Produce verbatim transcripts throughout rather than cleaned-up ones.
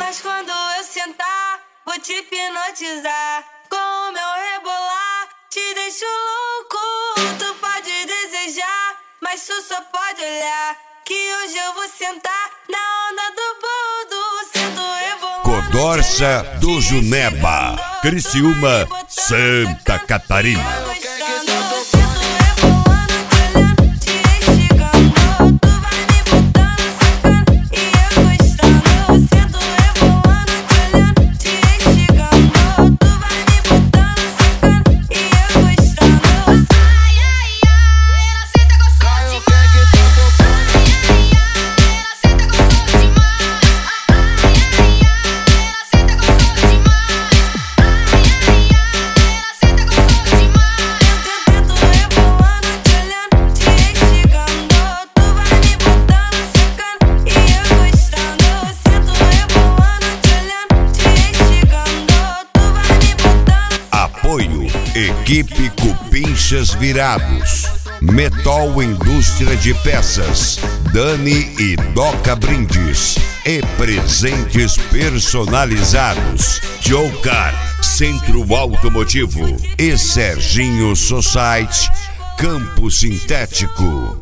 Mas quando eu sentar, vou te hipnotizar. Com o meu rebolar, te deixo louco. Tu pode desejar, mas tu só pode olhar. Que hoje eu vou sentar na onda do boldo. Sento rebolando. Codorça do Juneba, Criciúma, Santa Catarina. Apoio Equipe Cupinchas Virados, Metol Indústria de Peças, Dani e Doca Brindes e presentes personalizados, Jocar Centro Automotivo e Serginho Society Campo Sintético.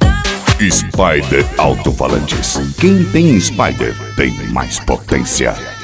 Spider Alto-Falantes. Quem tem Spider tem mais potência.